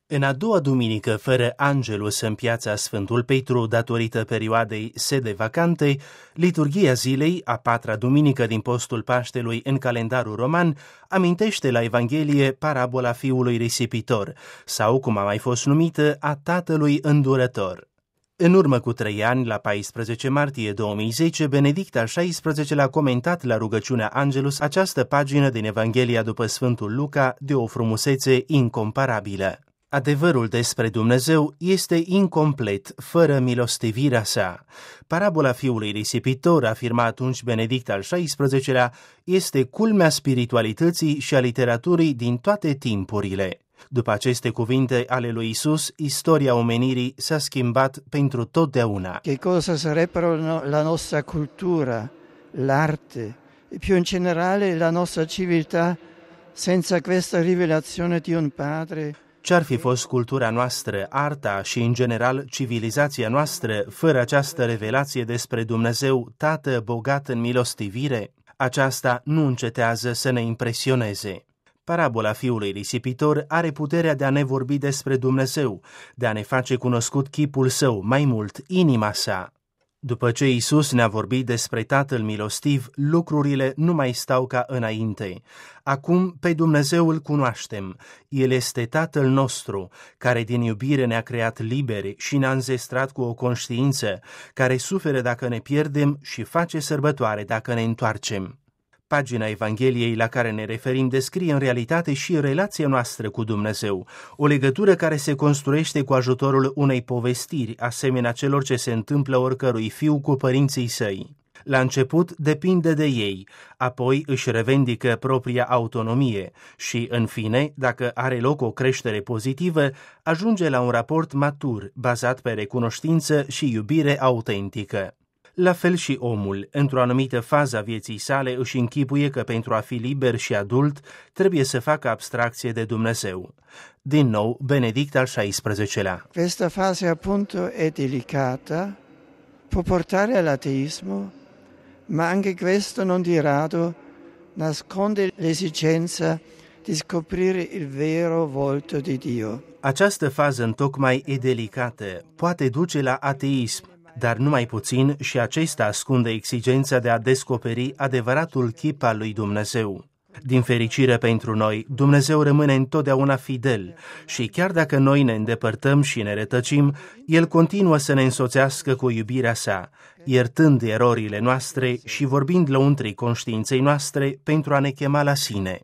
În a doua duminică fără Angelus în piața Sfântul Petru, datorită perioadei sede vacante, liturghia zilei, a patra duminică din postul Paștelui în calendarul roman, amintește la Evanghelie parabola fiului risipitor, sau, cum a mai fost numită, a tatălui îndurător. În urmă cu 3 ani, la 14 martie 2010, Benedict al XVI-lea a comentat la rugăciunea Angelus această pagină din Evanghelia după Sfântul Luca de o frumusețe incomparabilă. Adevărul despre Dumnezeu este incomplet, fără milostivirea sa. Parabola fiului risipitor, afirma atunci Benedict al XVI-lea, este culmea spiritualității și a literaturii din toate timpurile. După aceste cuvinte ale lui Isus, istoria omenirii s-a schimbat pentru totdeauna. Che cosa sarebbero la nostra cultura, l'arte e più in generale la nostra civiltà senza questa rivelazione di un padre? Ce-ar fi fost cultura noastră, arta și, în general, civilizația noastră, fără această revelație despre Dumnezeu, Tată bogat în milostivire? Aceasta nu încetează să ne impresioneze. Parabola fiului risipitor are puterea de a ne vorbi despre Dumnezeu, de a ne face cunoscut chipul său, mai mult, inima sa. După ce Iisus ne-a vorbit despre Tatăl milostiv, lucrurile nu mai stau ca înainte. Acum pe Dumnezeu îl cunoaștem. El este Tatăl nostru, care din iubire ne-a creat liberi și ne-a înzestrat cu o conștiință, care suferă dacă ne pierdem și face sărbătoare dacă ne întoarcem. Pagina Evangheliei la care ne referim descrie în realitate și relația noastră cu Dumnezeu, o legătură care se construiește cu ajutorul unei povestiri, asemenea celor ce se întâmplă oricărui fiu cu părinții săi. La început depinde de ei, apoi își revendică propria autonomie și, în fine, dacă are loc o creștere pozitivă, ajunge la un raport matur, bazat pe recunoștință și iubire autentică. La fel și omul, într-o anumită fază a vieții sale, își închipuie că pentru a fi liber și adult trebuie să facă abstracție de Dumnezeu. Din nou, Benedict al XVI-lea. Questa fase appunto è delicata, può portare all'ateismo, ma anche questo non di rado nasconde l'esigenza di scoprire il vero volto di Dio. Această fază întocmai e delicată, poate duce la ateism, dar numai puțin și acesta ascunde exigența de a descoperi adevăratul chip al lui Dumnezeu. Din fericire pentru noi, Dumnezeu rămâne întotdeauna fidel și chiar dacă noi ne îndepărtăm și ne rătăcim, El continuă să ne însoțească cu iubirea sa, iertând erorile noastre și vorbind lăuntrii conștiinței noastre pentru a ne chema la sine.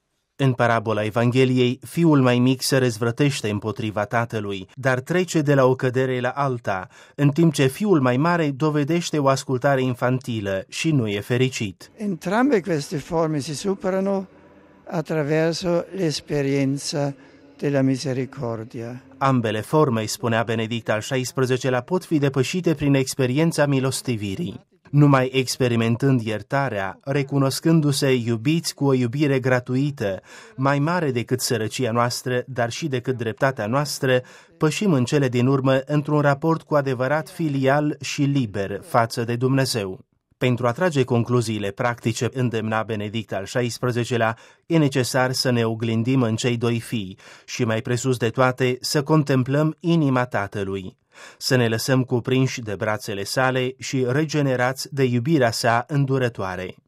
În parabola Evangheliei, fiul mai mic se răzvrătește împotriva tatălui, dar trece de la o cădere la alta, în timp ce fiul mai mare dovedește o ascultare infantilă și nu e fericit. Entrambe queste forme si superano attraverso l'esperienza della misericordia. Ambele forme, spunea Benedict al XVI-lea, pot fi depășite prin experiența milostivirii. Numai experimentând iertarea, recunoscându-se iubiți cu o iubire gratuită, mai mare decât sărăcia noastră, dar și decât dreptatea noastră, pășim în cele din urmă într-un raport cu adevărat filial și liber față de Dumnezeu. Pentru a trage concluziile practice, îndemna Benedict al XVI-lea, e necesar să ne oglindim în cei doi fii și, mai presus de toate, să contemplăm inima Tatălui. Să ne lăsăm cuprinși de brațele sale și regenerați de iubirea sa îndurătoare.